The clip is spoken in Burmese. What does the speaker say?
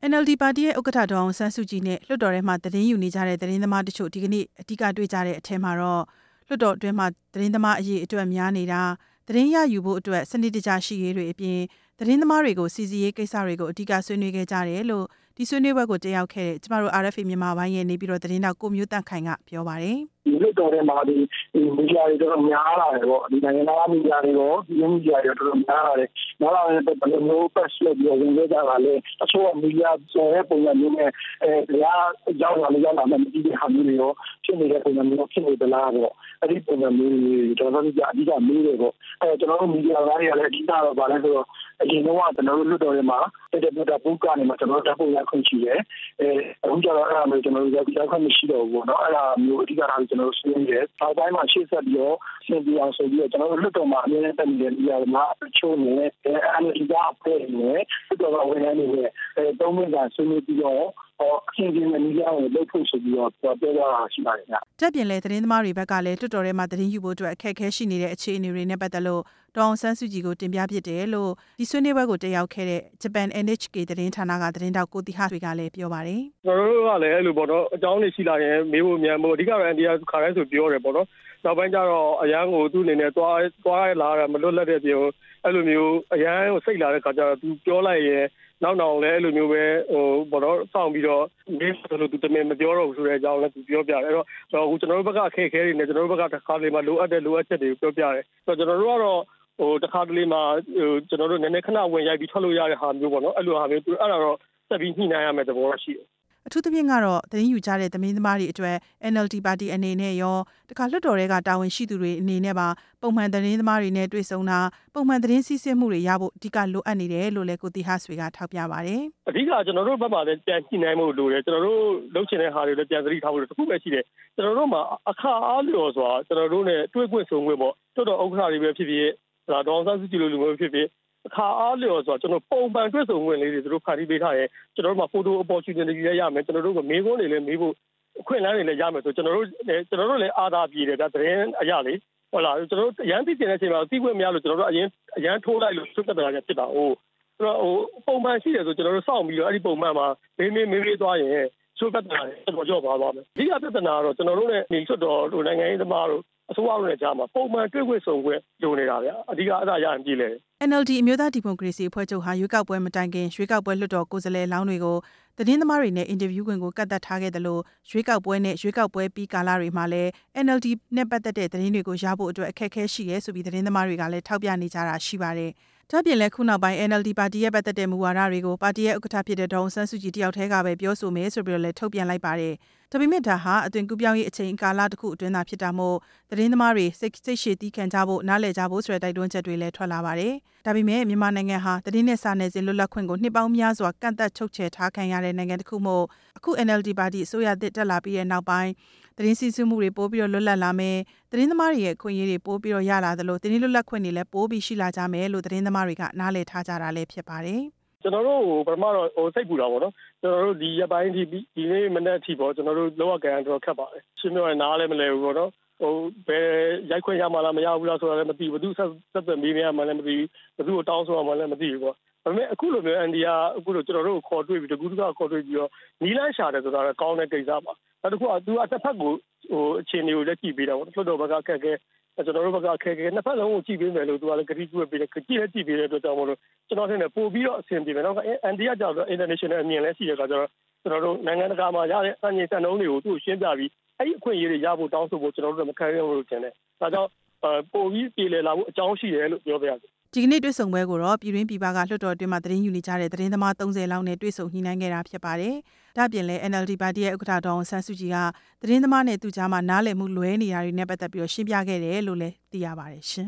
NLD ပါတီရဲ့ဥက္ကဋ္ဌဒေါ်အောင်ဆန်းစုကြည်နဲ့လွှတ်တော်ထဲမှာသတင်းယူနေကြတဲ့သတင်းသမားတချို့ဒီကနေ့အဓိကတွေ့ကြတဲ့အထက်မှာတော့လွှတ်တော်အတွင်းမှာသတင်းသမားအရေးအတွက်များနေတာသတင်းရယူဖို့အတွက်စနစ်တကျရှိရေးတွေအပြင်သတင်းသမားတွေကိုစီစီရေးကိစ္စတွေကိုအဓိကဆွေးနွေးခဲ့ကြတယ်လို့ဒီဆွေးနွေးပွဲကိုတက်ရောက်ခဲ့တဲ့ကျမတို့ RFA မြန်မာပိုင်းရဲ့နေပြည်တော်သတင်းတောက်ကိုမျိုးတန့်ခိုင်ကပြောပါတယ်ဒီလွှတ်တော်ထဲမှာဒီမီဒီယာတွေတော်တော်များလာတယ်ပေါ့ဒီနိုင်ငံသားမီဒီယာတွေရောဒီမီဒီယာတွေတော်တော်များလာတယ်နောက်လာတဲ့ဘယ်လိုမျိုးပတ်ဆက်ပြီးဝင်ခဲ့ကြတာလဲအချို့မီဒီယာဆိုတဲ့ပုံစံမျိုးနဲ့တရားရောက်လာမှမသိတဲ့ဟာမျိုးတွေရောဖြစ်နေတဲ့ပုံစံမျိုးဖြစ်နေသလားပေါ့အဲ့ဒီပုံစံမျိုးတွေကျွန်တော်တို့အဓိကမေးတယ်ပေါ့ကျွန်တော်တို့မီဒီယာသားတွေကလည်းအဓိကတော့ဗာလဲဆိုတော့အရင်တော့ကျွန်တော်တို့လွှတ်တော်ထဲမှာတက်ဘူကနေမှကျွန်တော်တို့တက်ဖို့ရခွင့်ရှိတယ်အခုကျတော့အဲ့ဒါမျိုးကျွန်တော်တို့ရောက်ခွင့်မရှိတော့ဘူးပေါ့နော်အဲ့ဒါမျိုးအဓိကတော့ကျွန်တော်တို့ဆွေးနွေးတယ်နောက်ပိုင်းမှာရှေ့ဆက်ပြီးတော့ရှင်းပြအောင်ဆိုပြီးတော့ကျွန်တော်တို့လွှတ်တော်မှာအမြဲတမ်းတက်နေတဲ့နေရာမှာအချို့နဲ့NLDကအဖွဲ့နဲ့လွှတ်တော်ကဝန်ထမ်းတွေနဲ့သုံးမိနစ်ဆွေးနွေးပြီးတော့အခင်းချင်းနဲ့နေရာကိုလုပ်ဖို့ဆိုပြီးတော့ပြောတာရှိပါတယ်ဗျ။တက်ပြင်လဲသတင်းသမားတွေဘက်ကလည်းလွှတ်တော်ထဲမှာသတင်းယူဖို့အတွက်အခက်အခဲရှိနေတဲ့အခြေအနေတွေနဲ့ပတ်သက်လို့ဒေါ်အောင်ဆန်းစုကြည်ကိုတင်ပြဖြစ်တယ်လို့ဒီဆွေးနွေးပွဲကိုတက်ရောက်ခဲ့တဲ့ Japan NHK သတင်းဌာနကသတင်းတောက်ကိုတီဟာတွေကလည်းပြောပါတယ်။ကျွန်တော်တို့ကလည်းအဲ့လိုပေါ့နော်အကြောင်းတွေရှိလာရင်မေးဖို့မြန်ဖို့အဓိကတော့ NDR ခါတိုင်းဆိုပြောတယ်ပေါ့နော်။နောက်ပိုင်းကျတော့အရန်ကိုသူ့အနေနဲ့တွားလာတာမလွတ်လပ်တဲ့ပြောအဲ့လိုမျိုးအရန်ကိုစိတ်လာတဲ့ခါကျတော့သူပြောလိုက်ရင်နောက်လည်းအဲ့လိုမျိုးပဲဘောတော့စောင့်ပြီးတော့မင်းဆိုလို့သူတမင်မပြောတော့ဘူးဆိုတဲ့အကြောင်းလည်းသူပြောပြတယ်အဲ့တော့အခုကျွန်တော်တို့ဘက်ကအခက်အခဲတွေနဲ့ကျွန်တော်တို့ဘက်ကတစ်ခါလေမှလိုအပ်ချက်တွေကိုပြောပြတယ်ဆိုတော့ကျွန်တော်တို့ကတော့တစ်ခါတလေမှကျွန်တော်တို့နည်းနည်းခဏဝင်ရိုက်ပြီးထွက်လို့ရတဲ့ဟာမျိုးပေါ့နော်အဲ့လိုဟာမျိုးအဲ့ဒါတော့ဆက်ပြီးညှိနှိုင်းရမယ်သဘောရှိတယ်အထူးသဖြင့်ကတော့သတင်းယူကြတဲ့သတင်းသမားတွေအတွက် NLD ပါတီအနေနဲ့ရောတခါလွှတ်တော်တွေကတာဝန်ရှိသူတွေအနေနဲ့ပါပုံမှန်သတင်းသမားတွေနဲ့တွေ့ဆုံတာပုံမှန်သတင်းစီးဆင်းမှုတွေရဖို့အဓိကလိုအပ်နေတယ်လို့လည်းကိုတီဟာဆွေကထောက်ပြပါတယ်အဓိကကျွန်တော်တို့ဘက်မှာလည်းပြန်ညှိနှိုင်းမှုလိုတယ်ကျွန်တော်တို့လုပ်ချင်တဲ့ဟာတွေလည်းပြန်သတိထားဖို့တခုပဲရှိတယ်ကျွန်တော်တို့မှာအခါအားလျော်စွာကျွန်တော်တို့ ਨੇ တွေ့ခွင့်ဆုံခွင့်ပေါ့တော်တော်ဥက္ကဋ္ဌတွေပဲဖြစ်ဖြစ်ဒါဒေါအောင်ဆန်းစုကြည်လိုလူမျိုးဖြစ်ဖြစ်အခါအားလျော်ဆိုတော့ကျွန်တော်ပုံမှန်တွေ့ဆုံခွင့်လေးတွေသူတို့ဖန်တီးပေးထားတယ်ကျွန်တော်တို့မှာ photo opportunity တွေလည်းရမယ်ကျွန်တော်တို့ကမေးခွန်းတွေလည်းမေးဖို့အခွင့်အလမ်းတွေလည်းရမယ်ဆိုကျွန်တော်တို့လည်းအားသာပြည်တယ်ဗျသတင်းအရာလေးဟုတ်လားကျွန်တော်တို့အရန်သိကျင်တဲ့အချိန်မှာသိခွင့်မရလို့ကျွန်တော်တို့အရန်ထိုးလိုက်လို့သုတ်တက်တာကြဖြစ်တာဟိုပုံမှန်ရှိတယ်ဆိုကျွန်တော်တို့စောင့်ပြီးတော့အဲ့ဒီပုံမှန်မှာမေးသွားရင်သုတ်တက်တာတော်ကြော့ပါမယ်ဒီကပြဿနာကတော့ကျွန်တော်တို့နဲ့နေစွတ်တော်တို့နိုင်ငံရေးသမားတို့အစိုးရတို့နဲ့ကြားမှာပုံမှန်တွေ့ခွင့်ဆုံခွင့်လိုနေတာဗျအဓိကအဲ့ဒါရရင်ပြည်လဲ NLD အမျိုးသားဒီမိုကရေစီအဖွဲ့ချုပ်ဟာရွေးကောက်ပွဲမတိုင်ခင်ရွေးကောက်ပွဲလွှတ်တော်ကိုယ်စားလှယ်လောင်းတွေကိုသတင်းသမားတွေနဲ့အင်တာဗျူးခွင့်ကိုကန့်သတ်ထားခဲ့တယ်လို့ရွေးကောက်ပွဲနဲ့ရွေးကောက်ပွဲပြီးကာလတွေမှာလည်း NLD နဲ့ပတ်သက်တဲ့သတင်းတွေကိုရဖို့အတွက်အခက်အခဲရှိရဲဆိုပြီးသတင်းသမားတွေကလည်းထောက်ပြနေကြတာရှိပါတယ်။ဒါပြင်လည်းခုနောက်ပိုင်း NLD ပါတီရဲ့ပတ်သက်တဲ့မူဝါဒတွေကိုပါတီရဲ့ဥက္ကဋ္ဌဖြစ်တဲ့ဒေါ်အောင်ဆန်းစုကြည်တယောက်တည်းကပဲပြောဆိုမယ်ဆိုပြီးတော့လည်းထုတ်ပြန်လိုက်ပါတယ်။ဒါပေမဲ့ဒါဟာအသွင်ကူးပြောင်းရေးအချိန်ကာလတစ်ခုအတွင်းသာဖြစ်တာမို့သတင်းသမားတွေစိတ်ရှည်တီးခံကြဖို့နားလည်ကြဖို့ဆိုတဲ့တိုက်တွန်းချက်တွေလည်းထွက်လာပါတယ်။ဒါပေမဲ့မြန်မာနိုင်ငံဟာသတင်းနဲ့စာနယ်ဇင်းလွတ်လပ်ခွင့်ကိုနှစ်ပေါင်းများစွာကန့်သတ်ချုပ်ချယ်ထားခံရတဲ့နိုင်ငံတစ်ခုမို့အခု NLD ပါတီအစိုးရသစ်တက်လာပြီးတဲ့နောက်ပိုင်းသတင်းစီးဆင်းမှုတွေပိုပြီးတော့လွတ်လပ်လာမယ်သတင်းသမားတွေရဲ့အခွင့်အရေးတွေပိုပြီးတော့ရလာသလိုသတင်းလွတ်လပ်ခွင့်တွေလည်းပိုပြီးရှိလာကြမယ်လို့သတင်းသမားတွေကနားလည်ထားကြတာလည်းဖြစ်ပါတယ်ကျွန်တော်တို့ပထမတော့စိတ်ပူတာပေါ့နော်ကျွန်တော်တို့ဒီရက်ပိုင်းဒီနေ့မနေ့အထိပေါ့ကျွန်တော်တို့လောကကန်တော့ခက်ပါတယ်ရှင်းပြောရင်နားလည်းမလဲဘူးပေါ့နော်ဘယ်ရိုက်ခွင့်ရမှာလားမရဘူးလားဆိုတာလည်းမသိဘူးဘသူဆက်သွယ်မေးမြန်းမှလည်းမသိဘူးဘသူကိုတောင်းဆိုမှလည်းမသိဘူးပေါ့ဒါပေမဲ့အခုလိုမျိုး NDR အခုလိုကျွန်တော်တို့ခေါ်တွေ့ပြီးတကူးတကခေါ်တွေ့ပြီးတော့နီးလန်းရှာတယ်ဆိုတာလည်းကောင်းတဲ့ကိစ္စပါနောက်တစ်ခုကသူအတစ်ဖက်ကိုအခြေအနေကိုလည်းကြည့်ပေးတာပေါ့လွှတ်တော်ဘက်ကအခက်အခဲကျွန်တော်တို့ဘက်ကအခက်အခဲနှစ်ဖက်လုံးကိုကြည့်ပေးမယ်လို့သူကလည်းကတိပြုပေးတယ်ကြည့်ပေးတဲ့အတွက်ကြောင့်မို့လို့ကျွန်တော်ထင်တယ်ပို့ပြီးတော့အဆင်ပြေမယ်နောက်က NDR ကြောင့် international အမြင်လည်းရှိတဲ့အခါကျတော့ကျွန်တော်တို့နိုင်ငံတကာမှာရတဲ့အငြိမ်စံနှုန်းတွေကိုသူ့ကိုရှင်းပြပြီးအဲ့ဒီအခွင့်အရေးတွေရဖို့တောင်းဆိုဖို့ကျွန်တော်တို့လည်းမခံရဘူးလို့ထင်တယ်ဒါကြောင့်ပို့ပြီးပြည်လည်လာဖို့အကြောင်းရှိတယ်လို့ပြောပြရစီဒီကနေ့တွေ့ဆုံပွဲကိုတော့ပြည်တွင်းပြည်ပကလွှတ်တော်အတွင်းမှာသတင်းယူနေကြတဲ့သတင်းသမား30လောက်နဲ့တွေ့ဆုံညှိနှိုင်းခဲ့တာဖြစ်ပါတယ်။ဒါ့အပြင်လည်း NLD ပါတီရဲ့ဥက္ကဋ္ဌဒေါ်အောင်ဆန်းစုကြည်ကသတင်းသမားနဲ့သူကြားမှာနားလည်မှုလွဲနေတာတွေနဲ့ပတ်သက်ပြီးတော့ရှင်းပြခဲ့တယ်လို့လည်းသိရပါတယ်ရှင်